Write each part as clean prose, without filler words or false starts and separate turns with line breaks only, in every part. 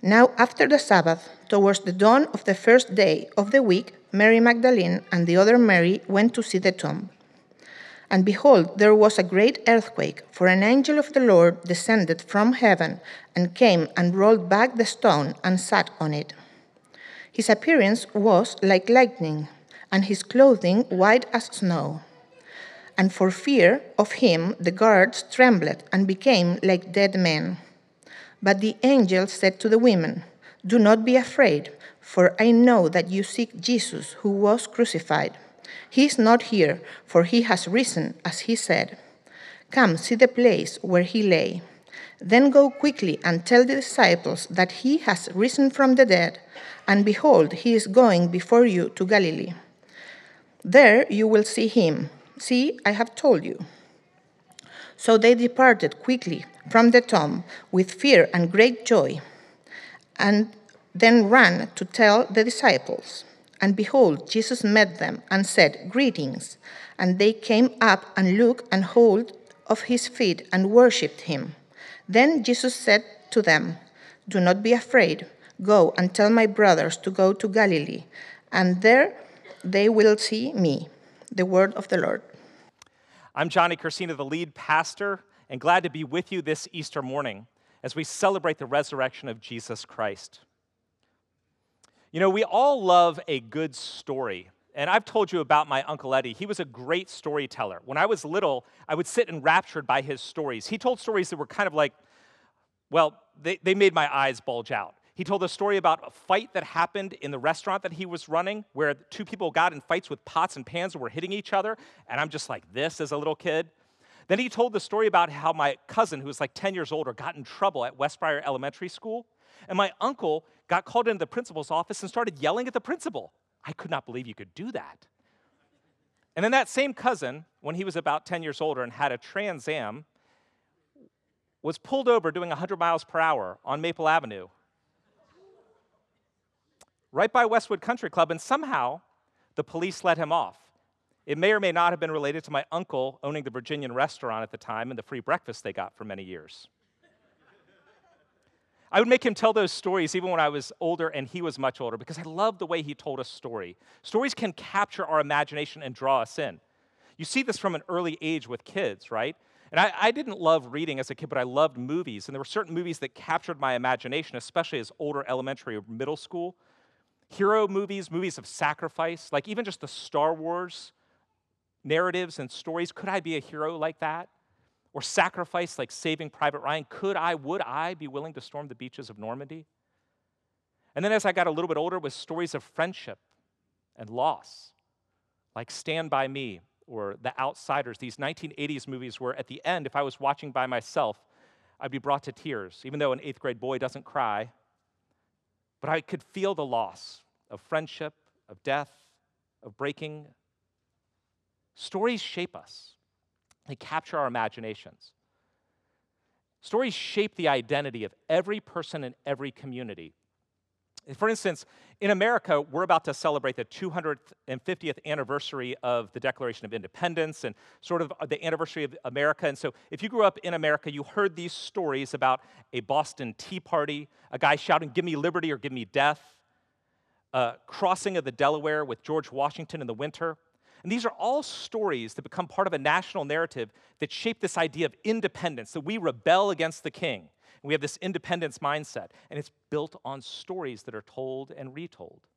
Now, after the Sabbath, towards the dawn of the first day of the week, Mary Magdalene and the other Mary went to see the tomb. And behold, there was a great earthquake, for an angel of the Lord descended from heaven and came and rolled back the stone and sat on it. His appearance was like lightning, and his clothing white as snow. And for fear of him, the guards trembled and became like dead men. But the angel said to the women, "Do not be afraid, for I know that you seek Jesus who was crucified. He is not here, for he has risen, as he said. Come, see the place where he lay. Then go quickly and tell the disciples that he has risen from the dead, and behold, he is going before you to Galilee. There you will see him. See, I have told you." So they departed quickly from the tomb with fear and great joy, and then ran to tell the disciples. And behold, Jesus met them and said, "Greetings." And they came up and looked and hold of his feet and worshipped him. Then Jesus said to them, "Do not be afraid. Go and tell my brothers to go to Galilee, and there they will see me." The word of the Lord.
I'm Johnny Cursina, the lead pastor, and glad to be with you this Easter morning as we celebrate the resurrection of Jesus Christ. You know, we all love a good story, and I've told you about my Uncle Eddie. He was a great storyteller. When I was little, I would sit enraptured by his stories. He told stories that were kind of like, well, they made my eyes bulge out. He told a story about a fight that happened in the restaurant that he was running where two people got in fights with pots and pans and were hitting each other, and I'm just like this as a little kid. Then he told the story about how my cousin, who was like 10 years older, got in trouble at Westbriar Elementary School, and my uncle got called into the principal's office and started yelling at the principal. I could not believe you could do that. And then that same cousin, when he was about 10 years older and had a Trans Am, was pulled over doing 100 miles per hour on Maple Avenue, right by Westwood Country Club, and somehow the police let him off. It may or may not have been related to my uncle owning the Virginian restaurant at the time and the free breakfast they got for many years. I would make him tell those stories even when I was older and he was much older because I love the way he told a story. Stories can capture our imagination and draw us in. You see this from an early age with kids, right? And I didn't love reading as a kid, but I loved movies. And there were certain movies that captured my imagination, especially as older elementary or middle school. Hero movies, movies of sacrifice, like even just the Star Wars narratives and stories. Could I be a hero like that? Or sacrifice like Saving Private Ryan. Would I be willing to storm the beaches of Normandy? And then as I got a little bit older with stories of friendship and loss, like Stand By Me or The Outsiders, these 1980s movies where at the end, if I was watching by myself, I'd be brought to tears, even though an 8th grade boy doesn't cry. But I could feel the loss of friendship, of death, of breaking. Stories shape us. They capture our imaginations. Stories shape the identity of every person in every community. For instance, in America, we're about to celebrate the 250th anniversary of the Declaration of Independence and sort of the anniversary of America. And so if you grew up in America, you heard these stories about a Boston Tea Party, a guy shouting, "Give me liberty or give me death," crossing of the Delaware with George Washington in the winter. And these are all stories that become part of a national narrative that shape this idea of independence, that we rebel against the king. We have this independence mindset, and it's built on stories that are told and retold.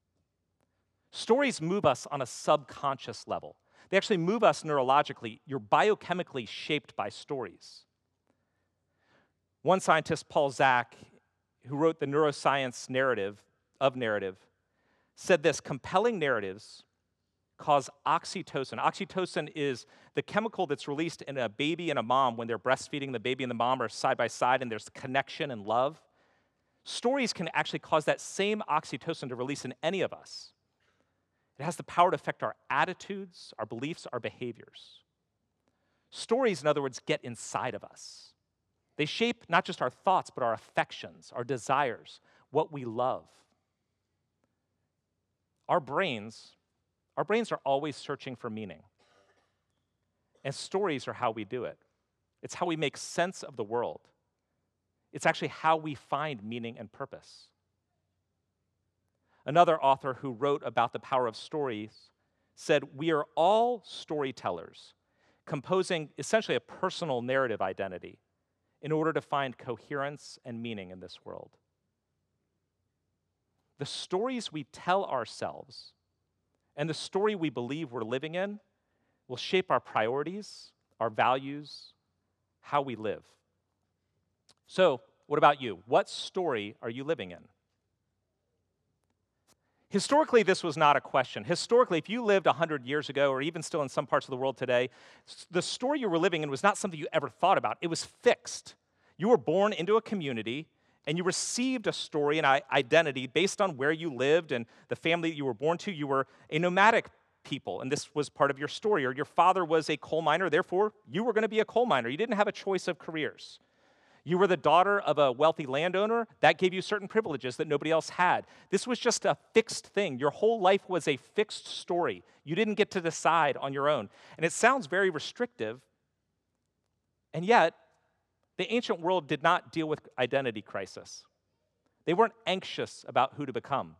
Stories move us on a subconscious level. They actually move us neurologically. You're biochemically shaped by stories. One scientist, Paul Zak, who wrote the neuroscience narrative, said this: compelling narratives cause oxytocin. Oxytocin is the chemical that's released in a baby and a mom when they're breastfeeding. The baby and the mom are side by side, and there's connection and love. Stories can actually cause that same oxytocin to release in any of us. It has the power to affect our attitudes, our beliefs, our behaviors. Stories, in other words, get inside of us. They shape not just our thoughts, but our affections, our desires, what we love. Our brains are always searching for meaning. And stories are how we do it. It's how we make sense of the world. It's actually how we find meaning and purpose. Another author who wrote about the power of stories said, "We are all storytellers, composing essentially a personal narrative identity in order to find coherence and meaning in this world." The stories we tell ourselves and the story we believe we're living in will shape our priorities, our values, how we live. So, what about you? What story are you living in? Historically, this was not a question. Historically, if you lived 100 years ago, or even still in some parts of the world today, the story you were living in was not something you ever thought about. It was fixed. You were born into a community, and you received a story and identity based on where you lived and the family that you were born to. You were a nomadic people, and this was part of your story. Or your father was a coal miner, therefore you were going to be a coal miner. You didn't have a choice of careers. You were the daughter of a wealthy landowner. That gave you certain privileges that nobody else had. This was just a fixed thing. Your whole life was a fixed story. You didn't get to decide on your own. And it sounds very restrictive, and yet the ancient world did not deal with identity crisis. They weren't anxious about who to become.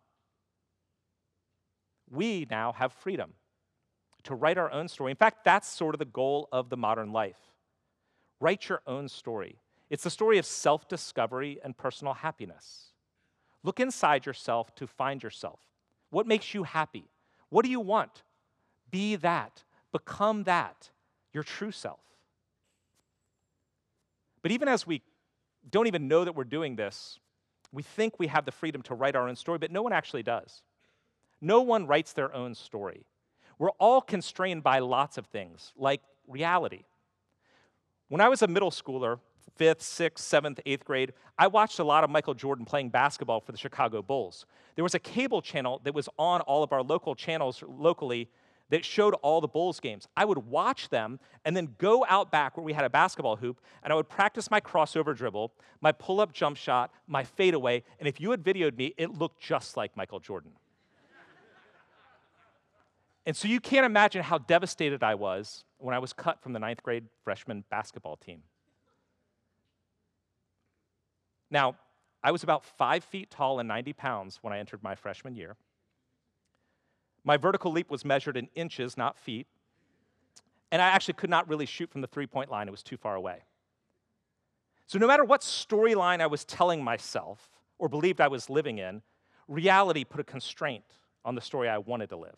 We now have freedom to write our own story. In fact, that's sort of the goal of the modern life. Write your own story. It's the story of self-discovery and personal happiness. Look inside yourself to find yourself. What makes you happy? What do you want? Be that. Become that, your true self. But even as we don't even know that we're doing this, we think we have the freedom to write our own story, but no one actually does. No one writes their own story. We're all constrained by lots of things, like reality. When I was a middle schooler, 5th, 6th, 7th, 8th grade, I watched a lot of Michael Jordan playing basketball for the Chicago Bulls. There was a cable channel that was on all of our local channels locally that showed all the Bulls games. I would watch them and then go out back where we had a basketball hoop, and I would practice my crossover dribble, my pull-up jump shot, my fadeaway, and if you had videoed me, it looked just like Michael Jordan. And so you can't imagine how devastated I was when I was cut from the 9th grade freshman basketball team. Now, I was about 5 feet tall and 90 pounds when I entered my freshman year. My vertical leap was measured in inches, not feet. And I actually could not really shoot from the three-point line. It was too far away. So no matter what storyline I was telling myself or believed I was living in, reality put a constraint on the story I wanted to live.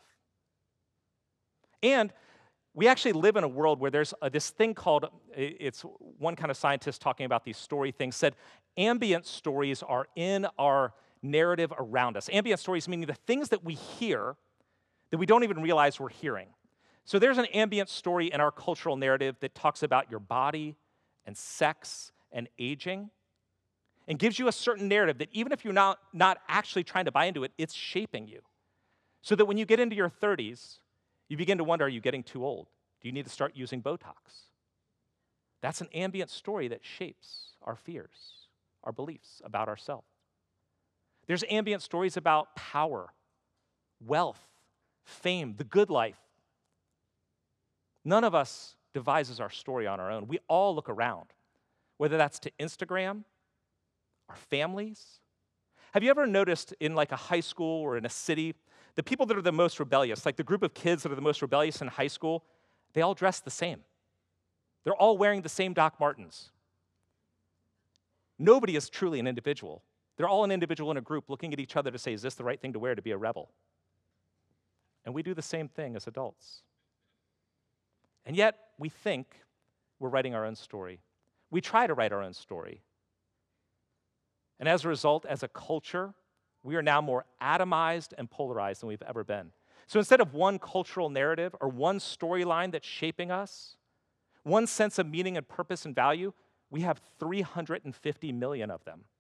And we actually live in a world where there's this thing called, it's one kind of scientist talking about these story things, said ambient stories are in our narrative around us. Ambient stories meaning the things that we hear that we don't even realize we're hearing. So there's an ambient story in our cultural narrative that talks about your body and sex and aging and gives you a certain narrative that even if you're not actually trying to buy into it, it's shaping you. So that when you get into your 30s, you begin to wonder, are you getting too old? Do you need to start using Botox? That's an ambient story that shapes our fears, our beliefs about ourselves. There's ambient stories about power, wealth, fame, the good life. None of us devises our story on our own. We all look around, whether that's to Instagram, our families. Have you ever noticed in like a high school or in a city, the people that are the most rebellious, like the group of kids that are the most rebellious in high school, they all dress the same. They're all wearing the same Doc Martens. Nobody is truly an individual. They're all an individual in a group looking at each other to say, is this the right thing to wear to be a rebel? And we do the same thing as adults. And yet, we think we're writing our own story. We try to write our own story. And as a result, as a culture, we are now more atomized and polarized than we've ever been. So instead of one cultural narrative or one storyline that's shaping us, one sense of meaning and purpose and value, we have 350 million of them.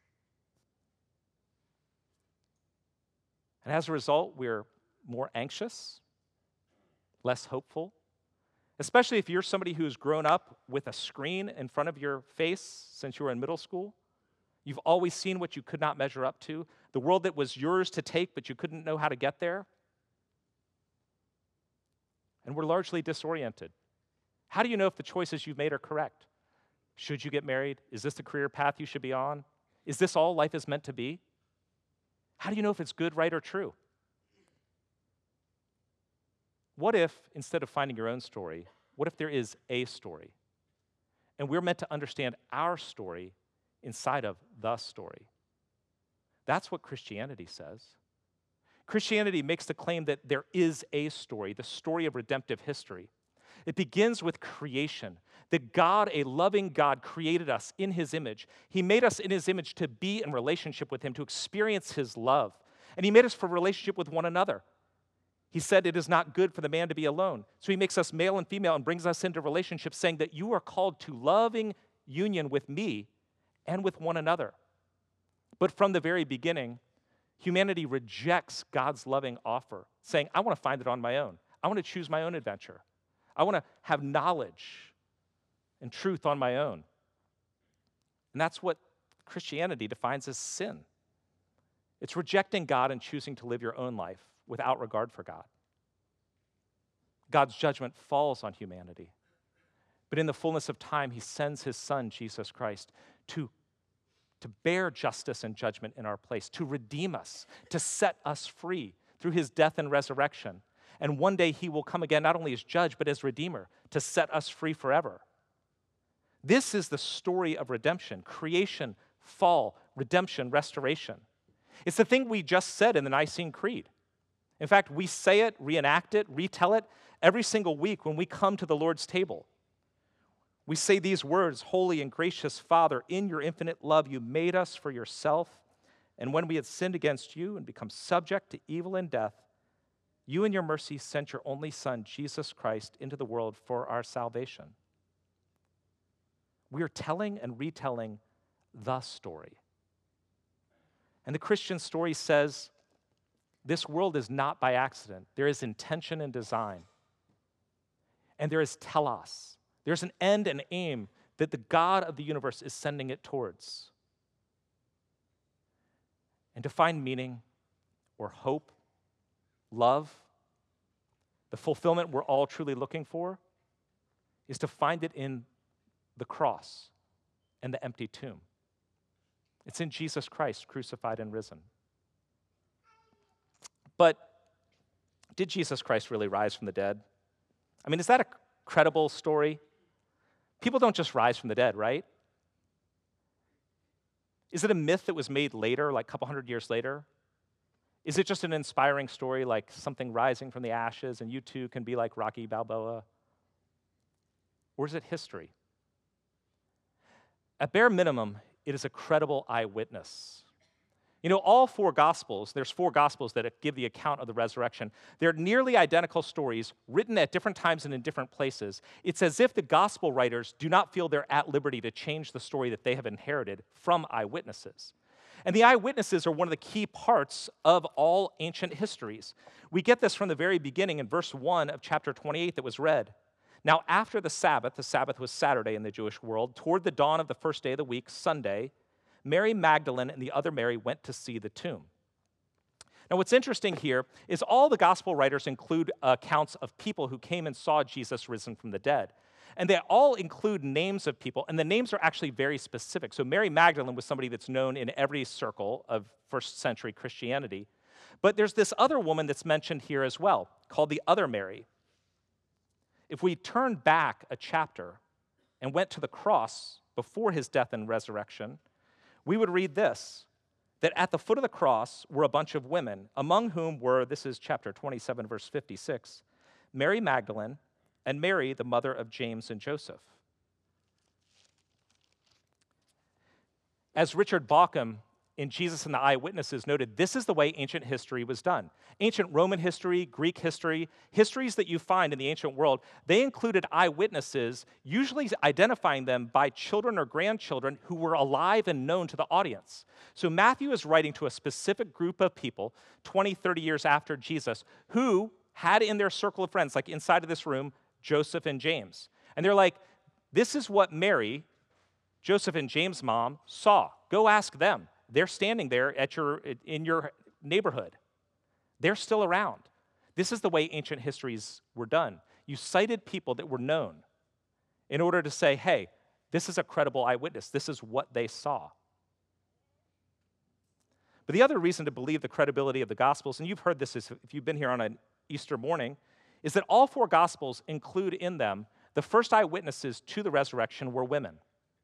And as a result, we're more anxious, less hopeful, especially if you're somebody who's grown up with a screen in front of your face since you were in middle school. You've always seen what you could not measure up to, the world that was yours to take, but you couldn't know how to get there. And we're largely disoriented. How do you know if the choices you've made are correct? Should you get married? Is this the career path you should be on? Is this all life is meant to be? How do you know if it's good, right, or true? What if, instead of finding your own story, what if there is a story? And we're meant to understand our story inside of the story. That's what Christianity says. Christianity makes the claim that there is a story, the story of redemptive history. It begins with creation, that God, a loving God, created us in his image. He made us in his image to be in relationship with him, to experience his love. And he made us for relationship with one another. He said it is not good for the man to be alone. So he makes us male and female and brings us into relationship, saying that you are called to loving union with me and with one another. But from the very beginning, humanity rejects God's loving offer, saying, I want to find it on my own. I want to choose my own adventure. I want to have knowledge and truth on my own. And that's what Christianity defines as sin. It's rejecting God and choosing to live your own life without regard for God. God's judgment falls on humanity. But in the fullness of time, he sends his son, Jesus Christ, to bear justice and judgment in our place, to redeem us, to set us free through his death and resurrection. And one day he will come again, not only as judge, but as redeemer, to set us free forever. This is the story of redemption: creation, fall, redemption, restoration. It's the thing we just said in the Nicene Creed. In fact, we say it, reenact it, retell it every single week when we come to the Lord's table. We say these words: Holy and gracious Father, in your infinite love, you made us for yourself. And when we had sinned against you and become subject to evil and death, you in your mercy sent your only Son, Jesus Christ, into the world for our salvation. We are telling and retelling the story. And the Christian story says this world is not by accident. There is intention and design. And there is telos. There's an end and aim that the God of the universe is sending it towards. And to find meaning or hope, love, the fulfillment we're all truly looking for, is to find it in the cross and the empty tomb. It's in Jesus Christ, crucified and risen. But did Jesus Christ really rise from the dead? I mean, is that a credible story? People don't just rise from the dead, right? Is it a myth that was made later, like a couple hundred years later? Is it just an inspiring story, like something rising from the ashes and you too can be like Rocky Balboa? Or is it history? At bare minimum, it is a credible eyewitness. You know, all four Gospels, there's four Gospels that give the account of the resurrection. They're nearly identical stories written at different times and in different places. It's as if the Gospel writers do not feel they're at liberty to change the story that they have inherited from eyewitnesses. And the eyewitnesses are one of the key parts of all ancient histories. We get this from the very beginning in verse 1 of chapter 28 that was read. Now, after the Sabbath was Saturday in the Jewish world, toward the dawn of the first day of the week, Sunday, Mary Magdalene and the other Mary went to see the tomb. Now, what's interesting here is all the gospel writers include accounts of people who came and saw Jesus risen from the dead. And they all include names of people, and the names are actually very specific. So Mary Magdalene was somebody that's known in every circle of first century Christianity. But there's this other woman that's mentioned here as well, called the other Mary. If we turn back a chapter and went to the cross before his death and resurrection, we would read this, that at the foot of the cross were a bunch of women, among whom were, this is chapter 27, verse 56, Mary Magdalene and Mary, the mother of James and Joseph. As Richard Bauckham in Jesus and the Eyewitnesses noted, this is the way ancient history was done. Ancient Roman history, Greek history, histories that you find in the ancient world, they included eyewitnesses, usually identifying them by children or grandchildren who were alive and known to the audience. So Matthew is writing to a specific group of people, 20, 30 years after Jesus, who had in their circle of friends, like inside of this room, Joseph and James. And they're like, this is what Mary, Joseph and James' mom, saw. Go ask them. They're standing there in your neighborhood. They're still around. This is the way ancient histories were done. You cited people that were known in order to say, hey, This is a credible eyewitness. This is what they saw. But the other reason to believe the credibility of the Gospels, and you've heard this if you've been here on an Easter morning, is that all four Gospels include in them the first eyewitnesses to the resurrection were women.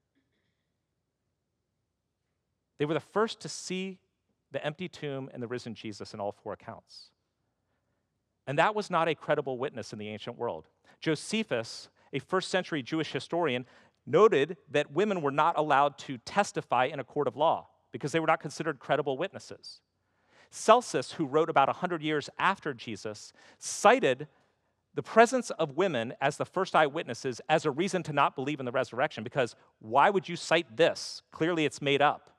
They were the first to see the empty tomb and the risen Jesus in all four accounts. And that was not a credible witness in the ancient world. Josephus, a first-century Jewish historian, noted that women were not allowed to testify in a court of law because they were not considered credible witnesses. Celsus, who wrote about 100 years after Jesus, cited the presence of women as the first eyewitnesses as a reason to not believe in the resurrection, because why would you cite this? Clearly it's made up.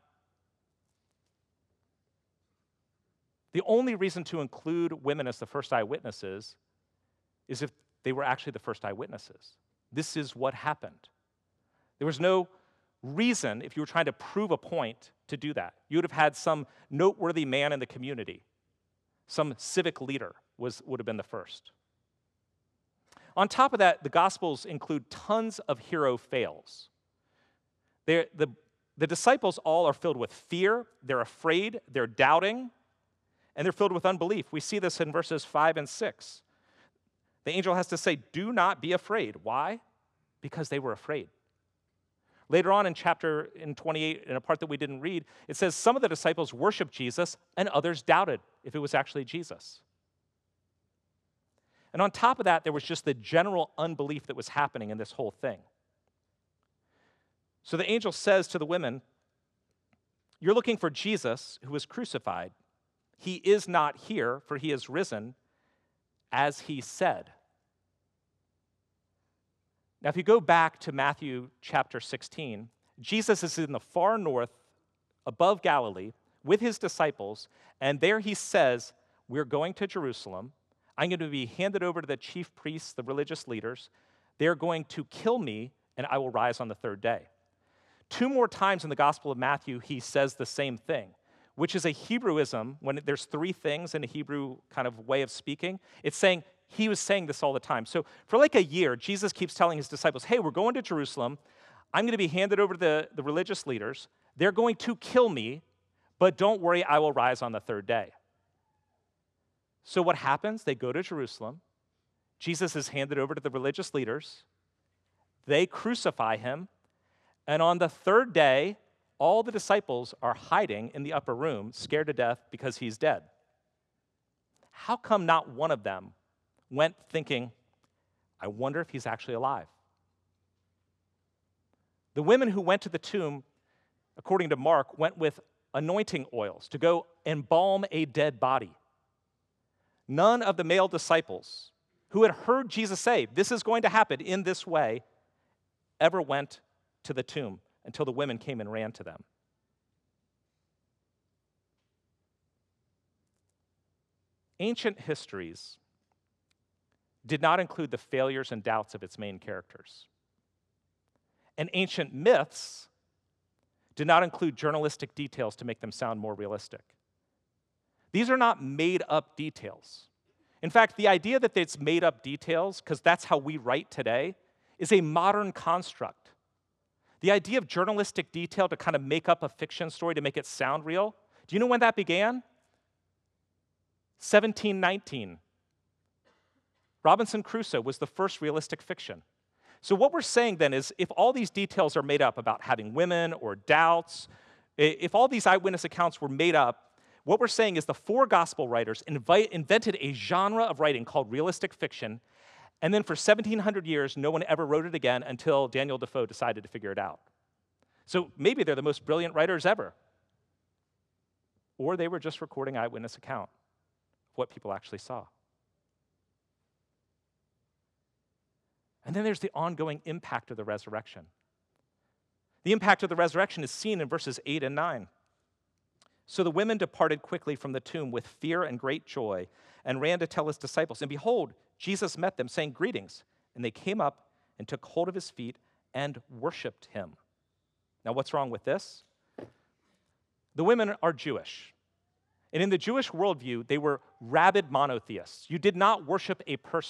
The only reason to include women as the first eyewitnesses is if they were actually the first eyewitnesses. This is what happened. There was no reason, if you were trying to prove a point, to do that. You would have had some noteworthy man in the community, some civic leader would have been the first. On top of that, the Gospels include tons of hero fails. The disciples all are filled with fear, they're afraid, they're doubting, and they're filled with unbelief. We see this in verses 5 and 6. The angel has to say, do not be afraid. Why? Because they were afraid. Later on in 28, in a part that we didn't read, it says some of the disciples worshiped Jesus and others doubted if it was actually Jesus. And on top of that, there was just the general unbelief that was happening in this whole thing. So the angel says to the women, you're looking for Jesus who was crucified. He is not here, for he is risen, as he said. Now, if you go back to Matthew chapter 16, Jesus is in the far north above Galilee with his disciples, and there he says, we're going to Jerusalem. I'm going to be handed over to the chief priests, the religious leaders. They're going to kill me, and I will rise on the third day. 2 more times in the Gospel of Matthew, he says the same thing, which is a Hebrewism. When there's 3 things in a Hebrew kind of way of speaking, it's saying, he was saying this all the time. So for like a year, Jesus keeps telling his disciples, hey, we're going to Jerusalem. I'm going to be handed over to the religious leaders. They're going to kill me, but don't worry, I will rise on the third day. So what happens? They go to Jerusalem. Jesus is handed over to the religious leaders. They crucify him. And on the third day, all the disciples are hiding in the upper room, scared to death because he's dead. How come not one of them went thinking, I wonder if he's actually alive? The women who went to the tomb, according to Mark, went with anointing oils to go embalm a dead body. None of the male disciples who had heard Jesus say, this is going to happen in this way, ever went to the tomb until the women came and ran to them. Ancient histories did not include the failures and doubts of its main characters. And ancient myths did not include journalistic details to make them sound more realistic. These are not made-up details. In fact, the idea that it's made-up details, because that's how we write today, is a modern construct. The idea of journalistic detail to kind of make up a fiction story to make it sound real, do you know when that began? 1719. Robinson Crusoe was the first realistic fiction. So what we're saying then is if all these details are made up about having women or doubts, if all these eyewitness accounts were made up, what we're saying is the 4 gospel writers invented a genre of writing called realistic fiction, and then for 1,700 years, no one ever wrote it again until Daniel Defoe decided to figure it out. So maybe they're the most brilliant writers ever. Or they were just recording eyewitness account of what people actually saw. And then there's the ongoing impact of the resurrection. The impact of the resurrection is seen in verses 8 and 9. So the women departed quickly from the tomb with fear and great joy and ran to tell his disciples. And behold, Jesus met them, saying, greetings. And they came up and took hold of his feet and worshiped him. Now, what's wrong with this? The women are Jewish. And in the Jewish worldview, they were rabid monotheists. You did not worship a person.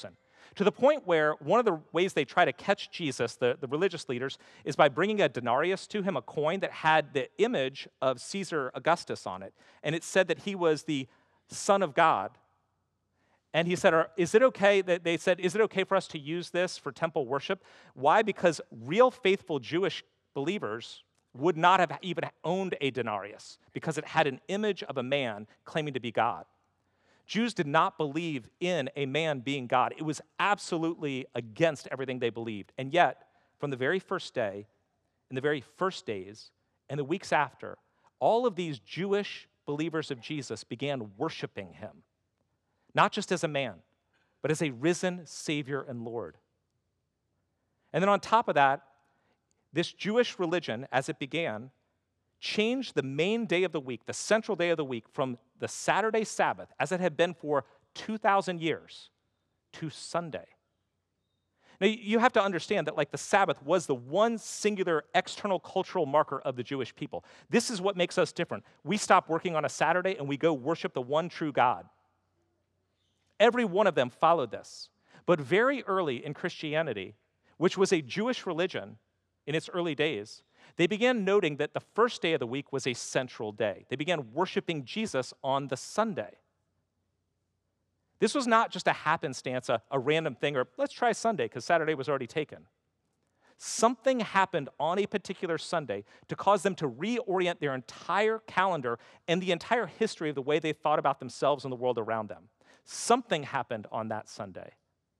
to the point where one of the ways they try to catch Jesus, the religious leaders, is by bringing a denarius to him, a coin that had the image of Caesar Augustus on it. And it said that he was the Son of God. And he said, is it okay, that they said, is it okay for us to use this for temple worship? Why? Because real faithful Jewish believers would not have even owned a denarius because it had an image of a man claiming to be God. Jews did not believe in a man being God. It was absolutely against everything they believed. And yet, from the very first day, in the very first days, and the weeks after, all of these Jewish believers of Jesus began worshiping him, not just as a man, but as a risen Savior and Lord. And then on top of that, this Jewish religion, as it began, changed the main day of the week, the central day of the week, from the Saturday Sabbath, as it had been for 2,000 years, to Sunday. Now, you have to understand that, like, the Sabbath was the one singular external cultural marker of the Jewish people. This is what makes us different. We stop working on a Saturday and we go worship the one true God. Every one of them followed this. But very early in Christianity, which was a Jewish religion in its early days, they began noting that the first day of the week was a central day. They began worshiping Jesus on the Sunday. This was not just a happenstance, a random thing, or let's try Sunday because Saturday was already taken. Something happened on a particular Sunday to cause them to reorient their entire calendar and the entire history of the way they thought about themselves and the world around them. Something happened on that Sunday.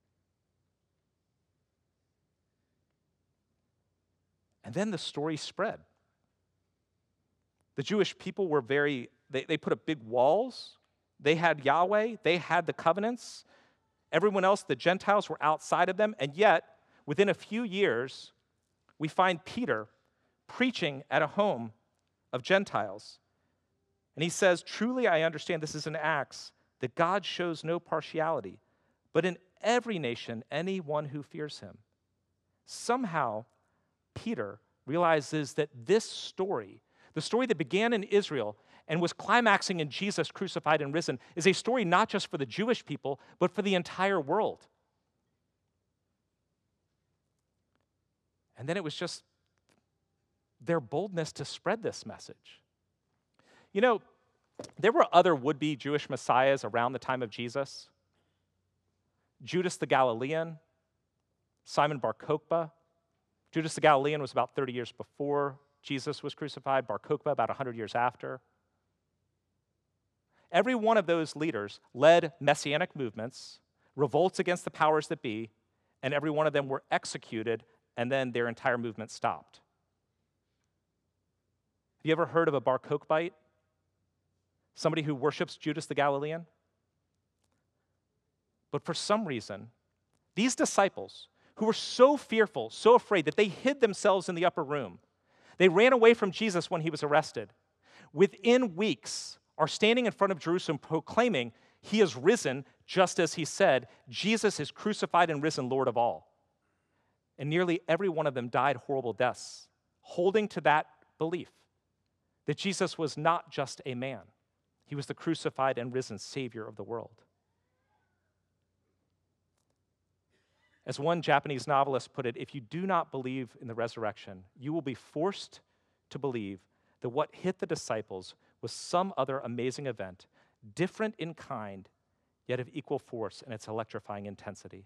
And then the story spread. The Jewish people were they put up big walls. They had Yahweh. They had the covenants. Everyone else, the Gentiles, were outside of them. And yet, within a few years, we find Peter preaching at a home of Gentiles. And he says, truly I understand, this is in Acts, that God shows no partiality, but in every nation, anyone who fears him. Somehow, Peter realizes that this story, the story that began in Israel and was climaxing in Jesus crucified and risen, is a story not just for the Jewish people, but for the entire world. And then it was just their boldness to spread this message. You know, there were other would-be Jewish messiahs around the time of Jesus. Judas the Galilean, Simon Bar Kokhba. Judas the Galilean was about 30 years before Jesus was crucified, Bar Kokhba about 100 years after. Every one of those leaders led messianic movements, revolts against the powers that be, and every one of them were executed, and then their entire movement stopped. Have you ever heard of a Bar Kokhbite? Somebody who worships Judas the Galilean? But for some reason, these disciples, who were so fearful, so afraid, that they hid themselves in the upper room, they ran away from Jesus when he was arrested, within weeks are standing in front of Jerusalem proclaiming, he is risen, just as he said, Jesus is crucified and risen, Lord of all. And nearly every one of them died horrible deaths, holding to that belief that Jesus was not just a man. He was the crucified and risen Savior of the world. As one Japanese novelist put it, if you do not believe in the resurrection, you will be forced to believe that what hit the disciples was some other amazing event, different in kind, yet of equal force in its electrifying intensity.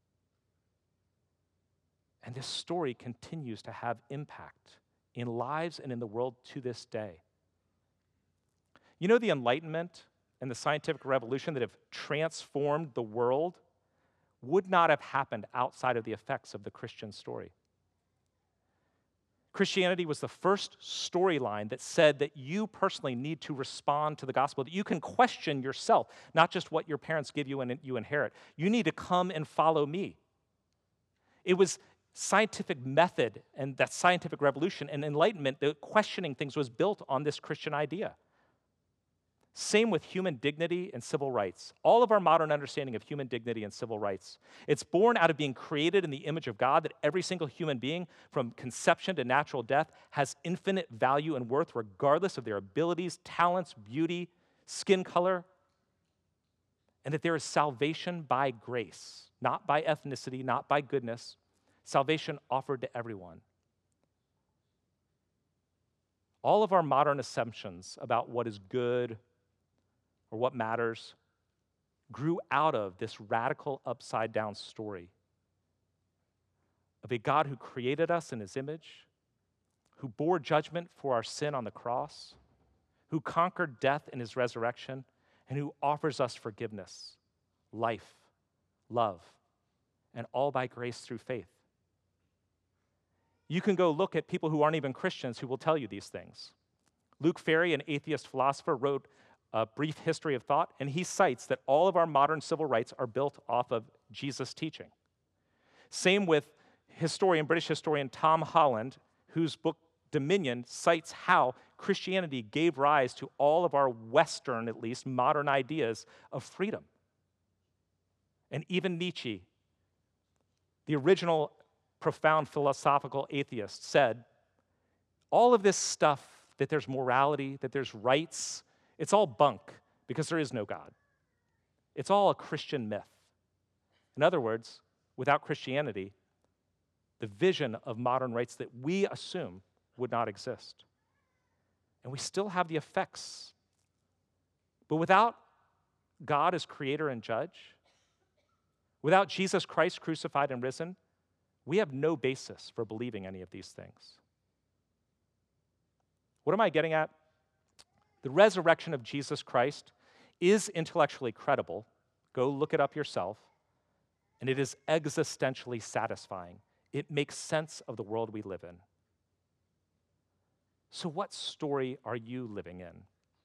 And this story continues to have impact in lives and in the world to this day. You know, the Enlightenment and the scientific revolution that have transformed the world would not have happened outside of the effects of the Christian story. Christianity was the first storyline that said that you personally need to respond to the gospel, that you can question yourself, not just what your parents give you and you inherit. You need to come and follow me. It was scientific method and that scientific revolution and enlightenment, the questioning things was built on this Christian idea. Same with human dignity and civil rights. All of our modern understanding of human dignity and civil rights, it's born out of being created in the image of God, that every single human being, from conception to natural death, has infinite value and worth regardless of their abilities, talents, beauty, skin color. and that there is salvation by grace, not by ethnicity, not by goodness, salvation offered to everyone. All of our modern assumptions about what is good or what matters grew out of this radical upside-down story of a God who created us in his image, who bore judgment for our sin on the cross, who conquered death in his resurrection, and who offers us forgiveness, life, love, and all by grace through faith. You can go look at people who aren't even Christians who will tell you these things. Luke Ferry, an atheist philosopher, wrote A Brief History of Thought, and he cites that all of our modern civil rights are built off of Jesus' teaching. Same with British historian Tom Holland, whose book Dominion cites how Christianity gave rise to all of our Western, at least modern ideas of freedom. And even Nietzsche, the original profound philosophical atheist, said, all of this stuff, that there's morality, that there's rights, it's all bunk because there is no God. It's all a Christian myth. In other words, without Christianity, the vision of modern rights that we assume would not exist. And we still have the effects. But without God as creator and judge, without Jesus Christ crucified and risen, we have no basis for believing any of these things. What am I getting at? The resurrection of Jesus Christ is intellectually credible. Go look it up yourself. And it is existentially satisfying. It makes sense of the world we live in. So what story are you living in?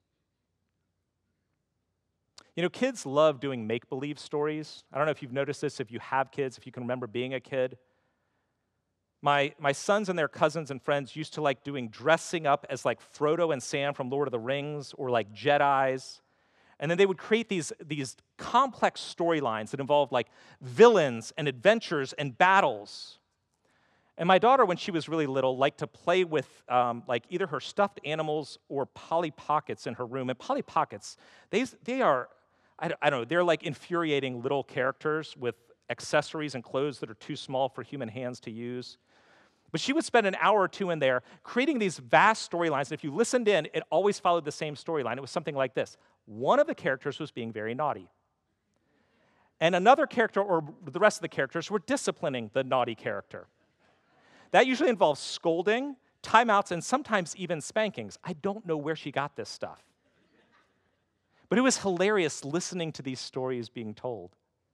You know, kids love doing make-believe stories. I don't know if you've noticed this, if you have kids, if you can remember being a kid. My sons and their cousins and friends used to like doing dressing up as like Frodo and Sam from Lord of the Rings or like Jedis. And then they would create these complex storylines that involved like villains and adventures and battles. And my daughter, when she was really little, liked to play with like either her stuffed animals or Polly Pockets in her room. And Polly Pockets, they are, I don't know, they're like infuriating little characters with accessories and clothes that are too small for human hands to use. But she would spend an hour or two in there creating these vast storylines. And if you listened in, it always followed the same storyline. It was something like this. One of the characters was being very naughty. And another character, or the rest of the characters, were disciplining the naughty character. That usually involves scolding, timeouts, and sometimes even spankings. I don't know where she got this stuff. But it was hilarious listening to these stories being told.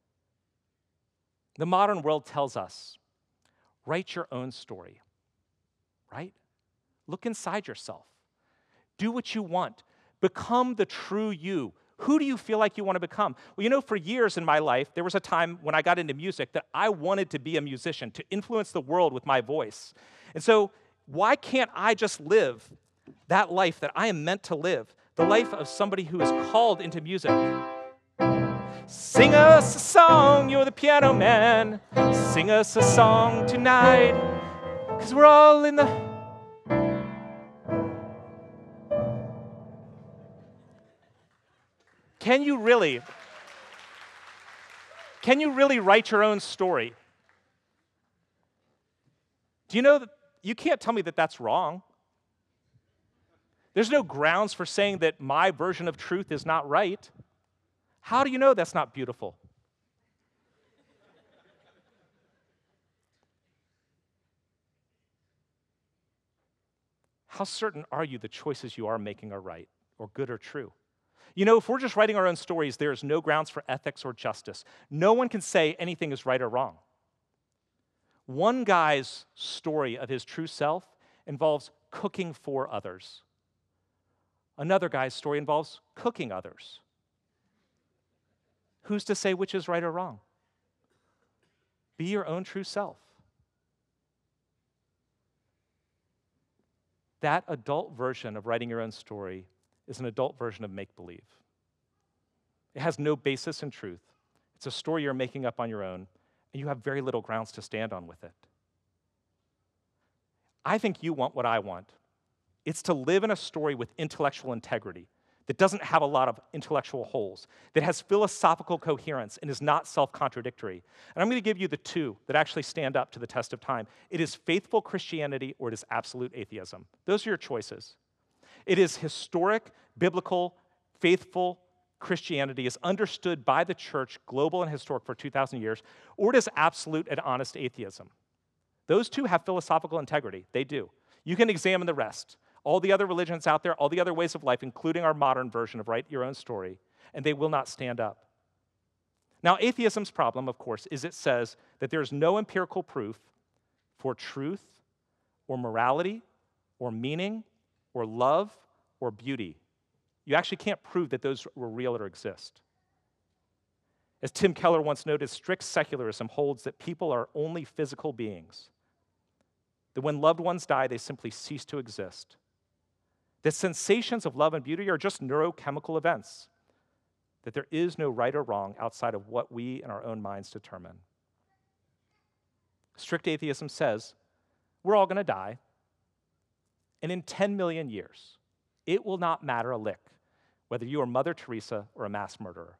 The modern world tells us, write your own story, right? Look inside yourself. Do what you want. Become the true you. Who do you feel like you want to become? Well, you know, for years in my life, there was a time when I got into music that I wanted to be a musician, to influence the world with my voice. And so why can't I just live that life that I am meant to live, the life of somebody who is called into music? Sing us a song, you're the piano man. Sing us a song tonight, 'cause we're all in the... Can you really write your own story? Do you know that you can't tell me that that's wrong? There's no grounds for saying that my version of truth is not right. How do you know that's not beautiful? How certain are you the choices you are making are right or good or true? You know, if we're just writing our own stories, there is no grounds for ethics or justice. No one can say anything is right or wrong. One guy's story of his true self involves cooking for others. Another guy's story involves cooking others. Who's to say which is right or wrong? Be your own true self. That adult version of writing your own story is an adult version of make-believe. It has no basis in truth. It's a story you're making up on your own, and you have very little grounds to stand on with it. I think you want what I want. It's to live in a story with intellectual integrity, that doesn't have a lot of intellectual holes, that has philosophical coherence and is not self-contradictory. And I'm going to give you the two that actually stand up to the test of time. It is faithful Christianity or it is absolute atheism. Those are your choices. It is historic, biblical, faithful Christianity is understood by the church, global and historic, for 2,000 years, or it is absolute and honest atheism. Those two have philosophical integrity. They do. You can examine the rest. All the other religions out there, all the other ways of life, including our modern version of write your own story, and they will not stand up. Now, atheism's problem, of course, is it says that there is no empirical proof for truth or morality or meaning or love or beauty. You actually can't prove that those were real or exist. As Tim Keller once noted, strict secularism holds that people are only physical beings, that when loved ones die, they simply cease to exist. That sensations of love and beauty are just neurochemical events, that there is no right or wrong outside of what we in our own minds determine. Strict atheism says we're all going to die, and in 10 million years, it will not matter a lick whether you are Mother Teresa or a mass murderer.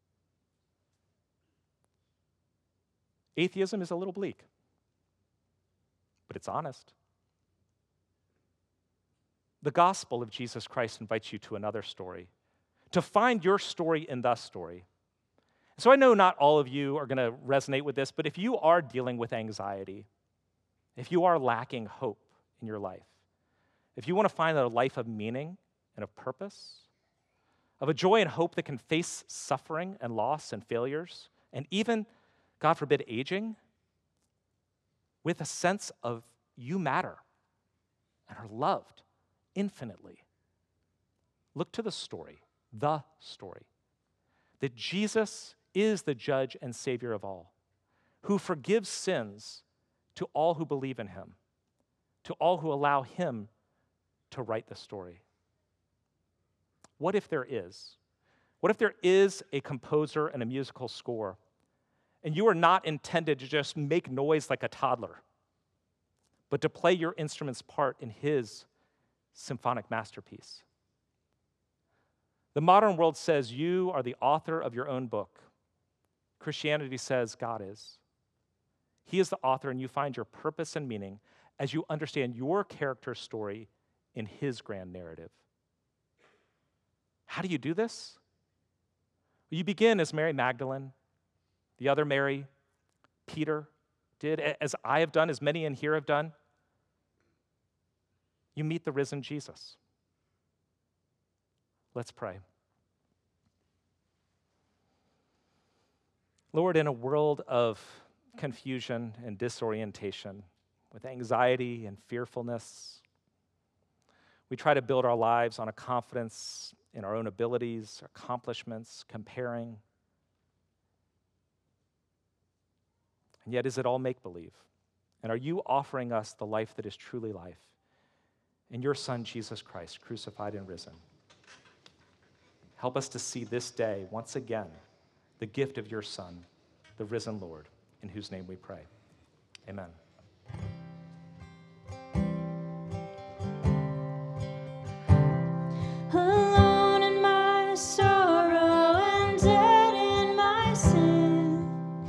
Atheism is a little bleak, but it's honest. The gospel of Jesus Christ invites you to another story, to find your story in the story. So I know not all of you are going to resonate with this, but if you are dealing with anxiety, if you are lacking hope in your life, if you want to find a life of meaning and of purpose, of a joy and hope that can face suffering and loss and failures, and even, God forbid, aging, with a sense of you matter and are loved infinitely, look to the story, that Jesus is the judge and Savior of all, who forgives sins to all who believe in him, to all who allow him to write the story. What if there is? What if there is a composer and a musical score, and you are not intended to just make noise like a toddler, but to play your instrument's part in his symphonic masterpiece? The modern world says you are the author of your own book. Christianity says God is. He is the author, and you find your purpose and meaning as you understand your character's story in his grand narrative. How do you do this? Well, you begin as Mary Magdalene, the other Mary, Peter did, as I have done, as many in here have done. You meet the risen Jesus. Let's pray. Lord, in a world of confusion and disorientation, with anxiety and fearfulness, we try to build our lives on a confidence in our own abilities, accomplishments, comparing. And yet, is it all make-believe? And are you offering us the life that is truly life in your Son, Jesus Christ, crucified and risen? Help us to see this day, once again, the gift of your Son, the risen Lord, in whose name we pray. Amen.
Alone in my sorrow and dead in my sin,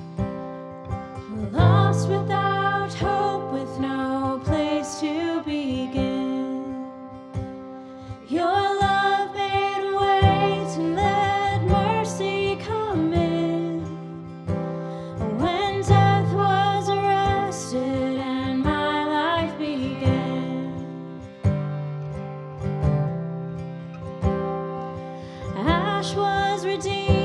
lost without hope, with no place to begin. Your love made way to let mercy come in. When death was arrested and my life began, ash was redeemed.